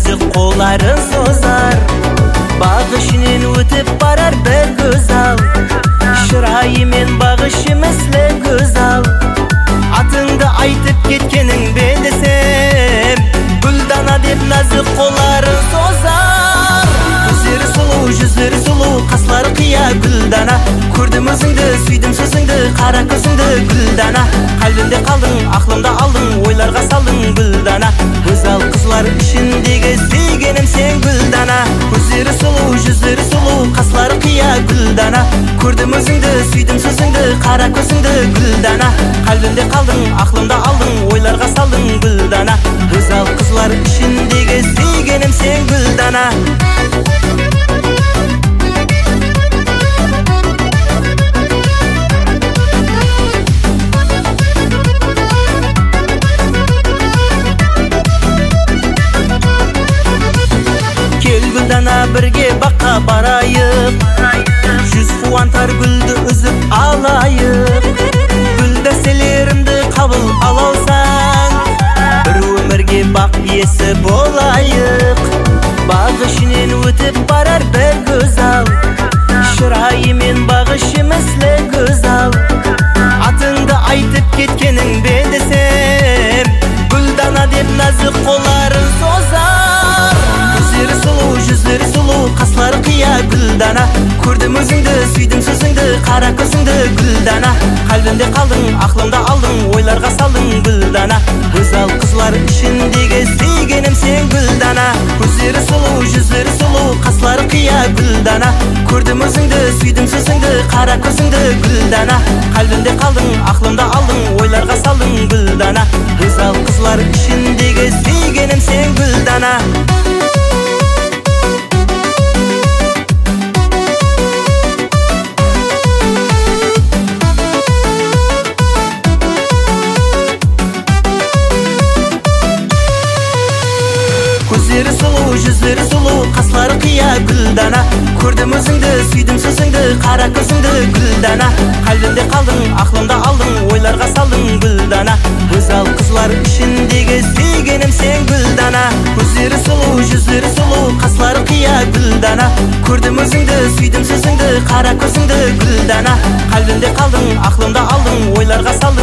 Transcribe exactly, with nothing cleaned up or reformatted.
назик қоларын созар. Бағышынан өтіп барар бір güzel, шырайымен бағышы міслі güzel. Атыңды айтып кеткенің бендесем, Гүлдана деп назик қоларын созар. Көздері сұлу, жүздері сұлу, қаслары қия Гүлдана. Көрдім өзіңді, сүйдім сөзіңді, қара көзіңді Гүлдана. Қалбімде қалдың, ақлымда алдың, ойларға салдың Гүлдана. Güzel қызлар ішіндегі сүйгенім сен Гүлдана. Көздері сұлу, жүздері сұлу, қаслары қия Гүлдана. Көрдім өзіңді, сүйдім сөзіңді, қара көзіңді Гүлдана. Қалбімде қалдың, ақлымда алдың, ойларға салдың Гүлдана. Güzel қызлар ішіндегі сүйгенім сен Гүлдана. Гүлдана бірге баққа барайық, жүз қуантар гүлді үзіп алайық. Гүлдәселерімді қабыл алаусаң, бір өмірге бақ иесі болайық. Бағышынан өтіп барар бір güzel, шырайымен бағышы міслі güzel. Атыңды айтып кеткенің бендесем, Гүлдана деп назик қоларын созар. Көздері сұлу, жүздері сұлу, қаслары қия Гүлдана. Көрдім өзіңді, сүйдім сөзіңді, қара көзіңді Гүлдана. Қалбімде қалдың, ақлымда алдың, ойларға салдың Гүлдана. Güzel қызлар ішіндегі сүйгенім сен Гүлдана. Көздері сұлу, жүздері сұлу, қаслары қия Гүлдана. Көрдім өзіңді, сүйдім сөзіңді, қара көзіңді Гүлдана. Қалбімде қалдың, ақлымда алдың, ойларға салдың Гүлдана. Güzel қызлар ішіндегі сүйгенім сен Гүлдана. Көздері сұлу, жүздері сұлу, қаслары қия Гүлдана. Көрдім өзіңді, сүйдім сөзіңді, қара көзіңді Гүлдана. Қалбімде қалдың, ақлымда алдың, ойларға салдың Гүлдана. Güzel қызлар ішіндегі сүйгенім сен Гүлдана. Көздері сұлу, жүздері сұлу, қаслары қия Гүлдана. Көрдім өзіңді, сүйдім сөзіңді, қара көзіңді Гүлдана. Қалбімде қалдың, ақлымда алдың, ойларға салдың